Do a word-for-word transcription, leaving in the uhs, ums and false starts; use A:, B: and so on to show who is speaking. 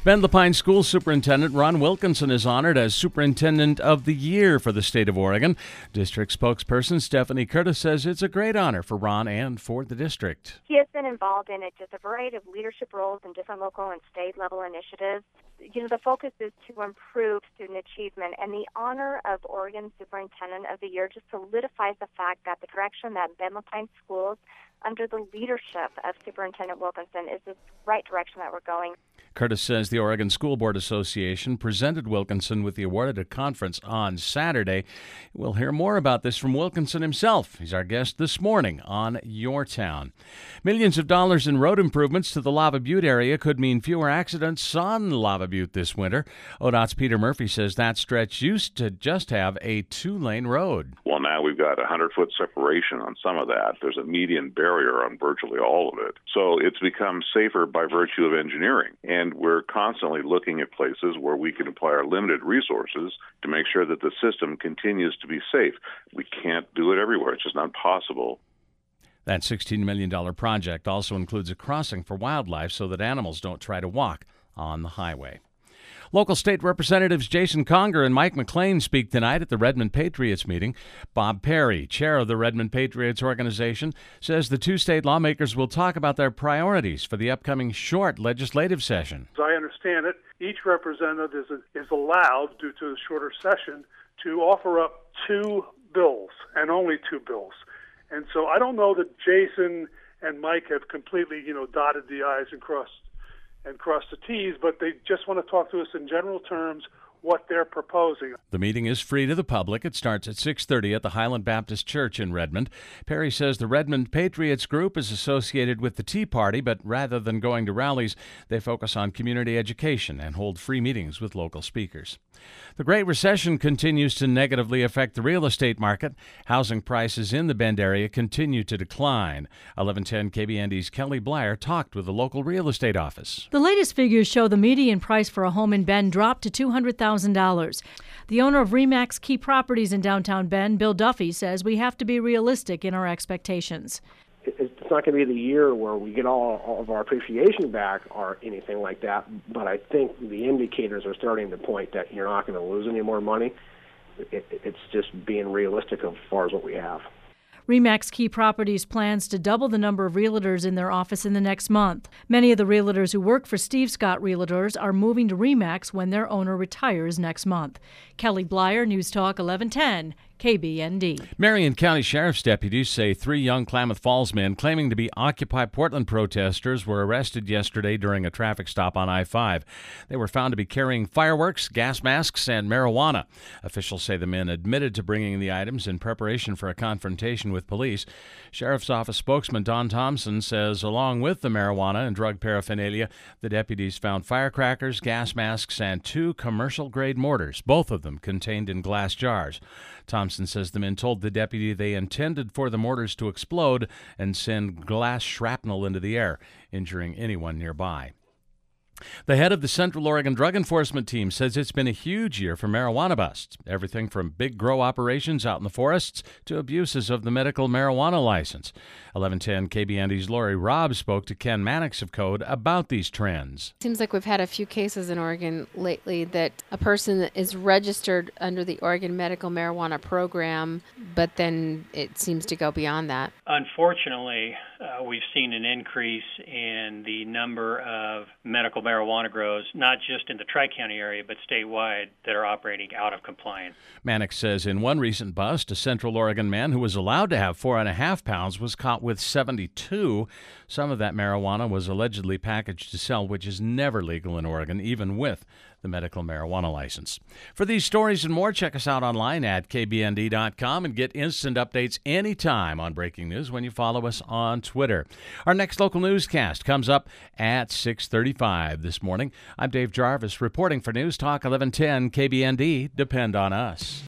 A: Bend Lapine School Superintendent Ron Wilkinson is honored as Superintendent of the Year for the state of Oregon. District spokesperson Stephanie Curtis says it's a great honor for Ron and for the district.
B: He has been involved in it, just a variety of leadership roles in different local and state level initiatives. You know, the focus is to improve student achievement, and the honor of Oregon Superintendent of the Year just solidifies the fact that the direction that Bend Lapine Schools, under the leadership of Superintendent Wilkinson, is the right direction that we're going.
A: Curtis says the Oregon School Board Association presented Wilkinson with the award at a conference on Saturday. We'll hear more about this from Wilkinson himself. He's our guest this morning on Your Town. Millions of dollars in road improvements to the Lava Butte area could mean fewer accidents on Lava Butte this winter. O D O T's Peter Murphy says that stretch used to just have a two-lane road.
C: Well, now we've got a hundred-foot separation on some of that. There's a median barrier on virtually all of it. So it's become safer by virtue of engineering. And we're constantly looking at places where we can apply our limited resources to make sure that the system continues to be safe. We can't do it everywhere. It's just not possible.
A: That sixteen million dollars project also includes a crossing for wildlife so that animals don't try to walk on the highway. Local state representatives Jason Conger and Mike McLean speak tonight at the Redmond Patriots meeting. Bob Perry, chair of the Redmond Patriots organization, says the two state lawmakers will talk about their priorities for the upcoming short legislative session.
D: As I understand it, each representative is, is allowed, due to the shorter session, to offer up two bills, and only two bills. And so I don't know that Jason and Mike have completely, you know, dotted the I's and crossed and cross the T's, but they just want to talk to us in general terms what they're proposing.
A: The meeting is free to the public. It starts at six thirty at the Highland Baptist Church in Redmond. Perry says the Redmond Patriots group is associated with the Tea Party, but rather than going to rallies, they focus on community education and hold free meetings with local speakers. The Great Recession continues to negatively affect the real estate market. Housing prices in the Bend area continue to decline. eleven ten K B N D's Kelly Blyer talked with the local real estate office.
E: The latest figures show the median price for a home in Bend dropped to two hundred thousand dollars. The owner of RE/MAX Key Properties in downtown Bend, Bill Duffy, says we have to be realistic in our expectations.
F: It's not going to be the year where we get all, all of our appreciation back or anything like that, but I think the indicators are starting to point that you're not going to lose any more money. It, it's just being realistic as far as what we have.
E: RE/MAX Key Properties plans to double the number of realtors in their office in the next month. Many of the realtors who work for Steve Scott Realtors are moving to RE/MAX when their owner retires next month. Kelly Blyer, News Talk eleven ten, K B N D.
A: Marion County Sheriff's deputies say three young Klamath Falls men claiming to be Occupy Portland protesters were arrested yesterday during a traffic stop on I five. They were found to be carrying fireworks, gas masks, and marijuana. Officials say the men admitted to bringing the items in preparation for a confrontation with police. Sheriff's Office spokesman Don Thompson says along with the marijuana and drug paraphernalia, the deputies found firecrackers, gas masks, and two commercial-grade mortars, both of them contained in glass jars. Thompson says the men told the deputy they intended for the mortars to explode and send glass shrapnel into the air, injuring anyone nearby. The head of the Central Oregon Drug Enforcement Team says it's been a huge year for marijuana busts, everything from big grow operations out in the forests to abuses of the medical marijuana license. eleven ten K B N D's Lori Robb spoke to Ken Mannix of Code about these trends.
G: Seems like we've had a few cases in Oregon lately that a person is registered under the Oregon Medical Marijuana Program, but then it seems to go beyond that.
H: Unfortunately, uh, we've seen an increase in the number of medical marijuana grows, not just in the Tri-County area, but statewide, that are operating out of compliance.
A: Mannix says in one recent bust, a Central Oregon man who was allowed to have four and a half pounds was caught with seventy-two. Some of that marijuana was allegedly packaged to sell, which is never legal in Oregon, even with the medical marijuana license. For these stories and more, check us out online at K B N D dot com and get instant updates anytime on breaking news when you follow us on Twitter. Our next local newscast comes up at six thirty-five this morning. I'm Dave Jarvis reporting for News Talk eleven ten K B N D. Depend on us.